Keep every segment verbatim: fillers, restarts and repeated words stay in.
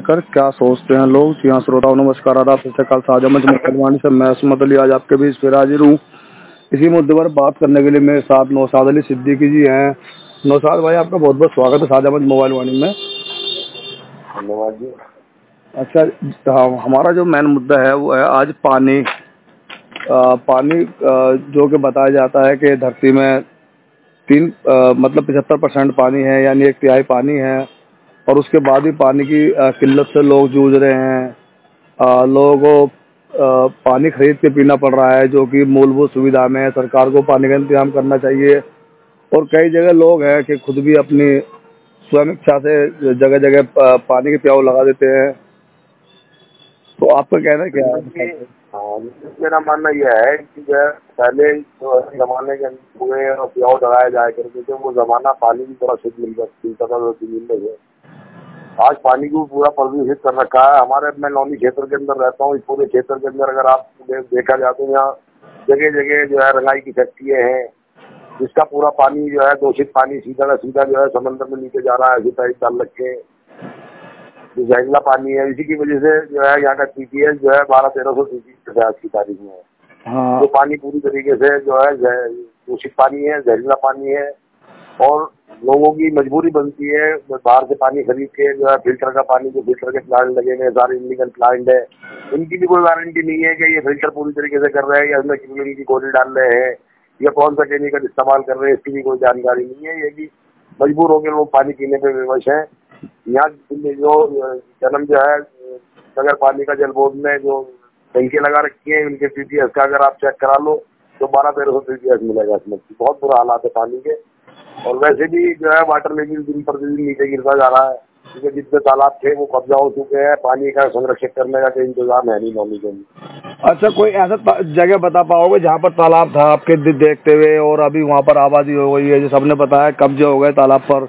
लेकर क्या सोचते हैं लोग। जी हाँ श्रोताओं नमस्कार, आदाब, सत श्री अकाल। साझा मंच मुसलमानी से मैं असमत अली आज आपके बीच फिर हाजिर हूँ। इसी मुद्दे पर बात करने के लिए मेरे साथ नौशाद अली सिद्दीकी जी हैं। नौशाद भाई आपका बहुत बहुत स्वागत है साझा मंच मोबाइल वाणी में। धन्यवाद जी। अच्छा, हाँ, हमारा जो मेन मुद्दा है वो है आज पानी। आ, पानी आ, जो कि बताया जाता है कि धरती में तीन आ, मतलब पचहत्तर परसेंट पानी है, यानी एक तिहाई पानी है। और उसके बाद भी पानी की आ, किल्लत से लोग जूझ रहे हैं। आ, लोगों को आ, पानी खरीद के पीना पड़ रहा है, जो कि मूलभूत सुविधा में है। सरकार को पानी का इंतजाम करना चाहिए। और कई जगह लोग हैं कि खुद भी अपनी स्वयं इच्छा से जगह जगह पानी के प्याऊ लगा देते हैं। तो आपका कहना क्या है? हाँ, मेरा मानना यह है कि जो है पहले जो जमाने के कुएं और प्याऊ लगाए जाए करते थे, वो जमाना पानी की थोड़ा शुद्ध मिल मिलता था जो जमीन में है। आज पानी को पूरा प्रदूषित कर रखा है। हमारे मैं लौनी क्षेत्र के अंदर रहता हूँ। इस पूरे क्षेत्र के अंदर अगर आप देखा जाए तो यहाँ जगह जगह जो है रंगाई की फैक्ट्रियाँ हैं, जिसका पूरा पानी जो है दूषित पानी सीधा का सीधा जो है समंदर में नीचे जा रहा है। ऐसी टाइप डाल रखे जो जहरीला पानी है, इसी की वजह से जो है यहाँ का टीपीएस जो है बारह तेरह सौ टीपीएस आज की तारीख में है। हाँ। जो पानी पूरी तरीके से जो है दूषित पानी है, जहरीला पानी है। और लोगों की मजबूरी बनती है बाहर से पानी खरीद के जो है फिल्टर का पानी, जो फिल्टर के प्लांट लगे हुए सारे इलीगल प्लांट है, इनकी भी कोई गारंटी नहीं है कि ये फिल्टर पूरी तरीके से कर रहे हैं या इसमें क्लोरीन की गोली डाल रहे हैं या कौन सा केमिकल इस्तेमाल कर रहे हैं, इसकी भी कोई जानकारी नहीं है। ये भी मजबूर होकर लोग पानी पीने पे विवश है। यहाँ जो जन्म जो है नगर पालिका जल बोर्ड ने जो टंकी लगा रखी है, उनके टीपीएस का अगर आप चेक करा लो तो बारह तेरह सौ टीपीएस मिलेगा इसमें। बहुत बुरा हालात है पानी के। और वैसे भी जो है वाटर लेवल दिन प्रतिदिन नीचे गिरता जा रहा है, क्योंकि जितने तालाब थे वो कब्जा हो चुके हैं। पानी का संरक्षण करने का कोई इंतजाम है नहीं नौनी के लिए। अच्छा, कोई ऐसा जगह बता पाओगे जहाँ पर तालाब था आपके देखते हुए और अभी वहाँ पर आबादी हो गई है, जो सबने बताया कब्जे हो गए तालाब पर?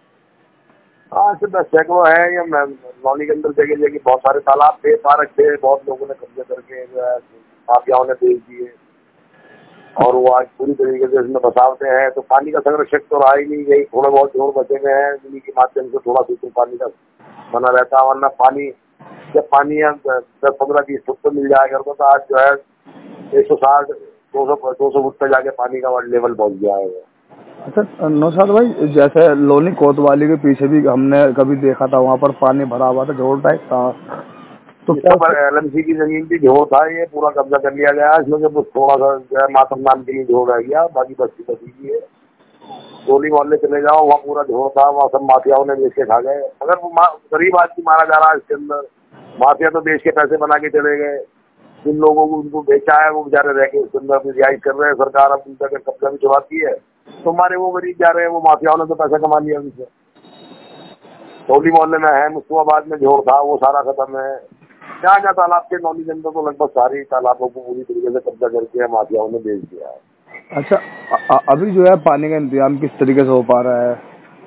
हाँ, सिर्फ सैकड़ों है या नौनी के अंदर जगह जगह बहुत सारे तालाब थे, पार्क थे, बहुत लोगों ने कब्जे करके जो है माफियाओं ने बेच दिए और वो आज पूरी तरीके से इसमें बसावते हैं। तो पानी का संरक्षक तो रहा ही नहीं। यही थोड़े बहुत जोड़ बचे हुए हैं जिन्हीं के माध्यम से थोड़ा सा पानी का बना रहता है। वरना पानी जब पानी दस पंद्रह बीस फुट तो मिल जाया करता तो आज जो है एक सौ साठ दो सौ दो सौ फुट पे जाके पानी का लेवल पहुंच गया है। अच्छा नौशाद भाई, जैसे लोनी कोतवाली के पीछे भी हमने कभी देखा था, वहाँ पर पानी भरा हुआ था, झोड़ टाइप था। तो क्या एलएमसी की जमीन भी झोड़ था, ये पूरा कब्जा कर लिया गया। इसमें जब थोड़ा सा जो है मातम नाम के लिए झोड़ रह गया, बाकी बस्ती बसी की है। टोली मोहल्ले चले जाओ, वहाँ पूरा झोड़ था, वहाँ सब माफियाओं ने बेच के खा गए। अगर वो गरीब आदमी मारा जा रहा है इसके अंदर, माफिया तो देश के पैसे बना के चले गए। जिन लोगों को उनको बेचा है वो बेचारे रह के उसके अंदर अपनी रिहाइश कर रहे हैं। सरकार अब उनका कब्जा भी चुराती है तो हमारे वो गरीब जा रहे हैं। वो माफियाओं ने तो पैसा कमा लिया उनसे। टोली मोहल्ले में है, मुस्तफाबाद में झोड़ था, वो सारा खत्म है। जहाँ जहाँ तालाब के नौनी के अंदर तो लगभग सारी तालाबों को पूरी तरीके से कब्जा करके माफियाओं ने बेच दिया है। अच्छा, अ, अभी जो है पानी का इंतजाम किस तरीके से हो पा रहा है?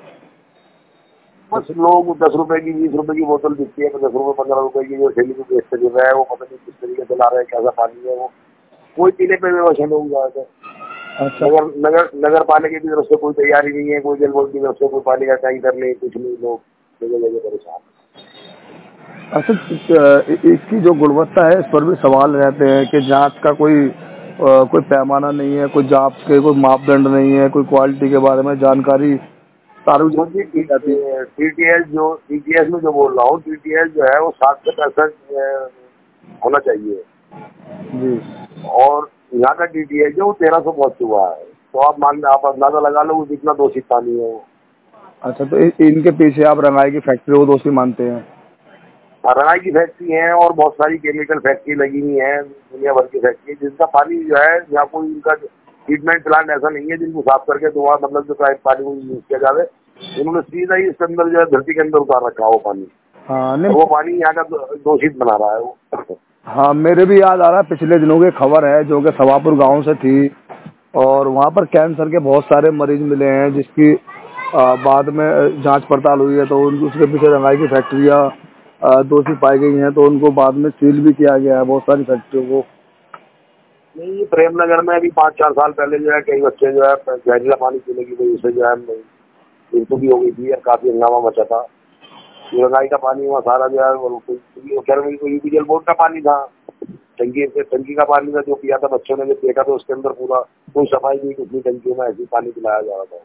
बस लोग दस रुपए की बीस रुपए की बोतल बिकती है तो दस रुपए पंद्रह रुपए की जो थैली को बेचते जो है, वो पता नहीं किस तरीके से ला रहे हैं, कैसा पानी है वो कोई पीने पे विवश है लोग ज्यादातर। अच्छा। नगर नगर नगर पालिका की तरफ से कोई तैयारी नहीं है, कोई जल बोर्ड की तरफ से कोई पानी का टैंकर नहीं, कुछ नहीं। लोग जगह जगह परेशान। अच्छा, इसकी जो गुणवत्ता है इस पर भी सवाल रहते हैं कि जांच का कोई आ, कोई पैमाना नहीं है, कोई जांच के कोई मापदंड नहीं है, कोई क्वालिटी के बारे में जानकारी सार्वजनिक की जाती है। टीटीएस जो टीटीएस में जो बोल रहा हूँ, टीटीएस जो है वो सात से पैंसठ होना चाहिए जी। और यहाँ का टीटीएस जो तेरह सौ पहुँच चुका है। तो आप मान आप अंदाजा लगा लो वो कितना दूषित पानी है वो। अच्छा, तो इनके पीछे आप रंगाई की फैक्ट्री को दोषी मानते हैं? रंगाई की फैक्ट्री है और बहुत सारी केमिकल फैक्ट्री लगी हुई है, दुनिया भर की फैक्ट्री, जिसका पानी जो है यहाँ कोई इनका ट्रीटमेंट प्लांट ऐसा नहीं है जिनको साफ करके धुआं मतलब जो पानी को यूज किया जाए। उन्होंने सीधा ही इसके अंदर जो है धरती के अंदर उतार रखा वो पानी। हाँ, नहीं, वो पानी यहाँ का दूषित बना रहा है वो। हाँ, मेरे भी याद आ रहा है, पिछले दिनों की खबर है जो कि सवापुर गांव से थी और वहाँ पर कैंसर के बहुत सारे मरीज मिले हैं, जिसकी आ, बाद में जांच पड़ताल हुई है तो उन उसके पीछे रंगाई की फैक्ट्रियाँ दोषी पाई गई हैं, तो उनको बाद में सील भी किया गया है बहुत सारी फैक्ट्रियों को। नहीं, प्रेमनगर में अभी पाँच चार साल पहले जो है कई बच्चे जो है जहरीला पानी पीने की वजह से जो है मृत्यु भी हो गई थी और काफी हंगामा मचा था। रंगाई का पानी वहाँ सारा जो है वो कह रहे को यूपी जल बोर्ड का पानी था, टंकी से टंकी का पानी था जो पिया था बच्चों ने, जो देखा था उसके अंदर पूरा कोई सफाई नहीं, कितनी टंकियों में ऐसे पानी पिलाया जा रहा था।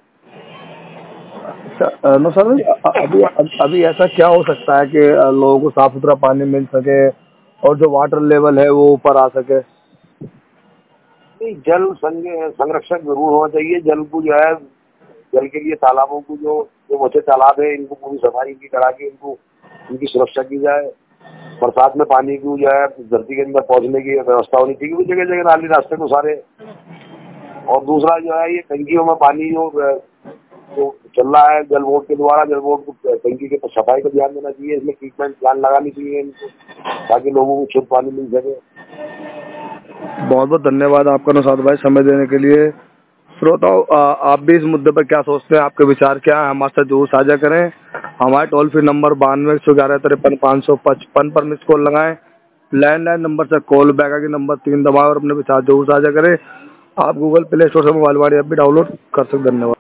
अच्छा नो सर, अभी अभी ऐसा क्या हो सकता है कि लोगों को साफ सुथरा पानी मिल सके और जो वाटर लेवल है वो ऊपर आ सके? नहीं, जल संरक्षण जरूर होना चाहिए। जल को जो है, जल के लिए तालाबों को जो जो बचे तालाब है इनको पूरी सफाई की करा के इनको इनकी सुरक्षा की जाए। बरसात में पानी को जो है धरती के अंदर पहुंचने की व्यवस्था होनी चाहिए, जगह जगह नाली रास्ते को सारे। और दूसरा जो है ये टंकियों में पानी जो जो चल रहा है जल बोर्ड के द्वारा, जल बोर्ड को टंकी के सफाई पर ध्यान देना चाहिए, इसमें ट्रीटमेंट प्लान लगानी चाहिए इनको, ताकि लोगों को शुद्ध पानी मिल सके। बहुत बहुत धन्यवाद आपका नौशाद भाई समय देने के लिए। श्रोताओं, आप भी इस मुद्दे पर क्या सोचते हैं, आपके विचार क्या है, हमारे साथ जरूर साझा करें। हमारे टोल फ्री नंबर बानवे एक सौ ग्यारह तिरपन पाँच सौ पचपन पर मिस कॉल लगाएं। लैंडलाइन नंबर से कॉल बैक आके नंबर तीन दबाएं और अपने विचार जरूर साझा करें। आप गूगल प्ले स्टोर से मोबाइल वाली ऐप भी डाउनलोड कर सकते। धन्यवाद।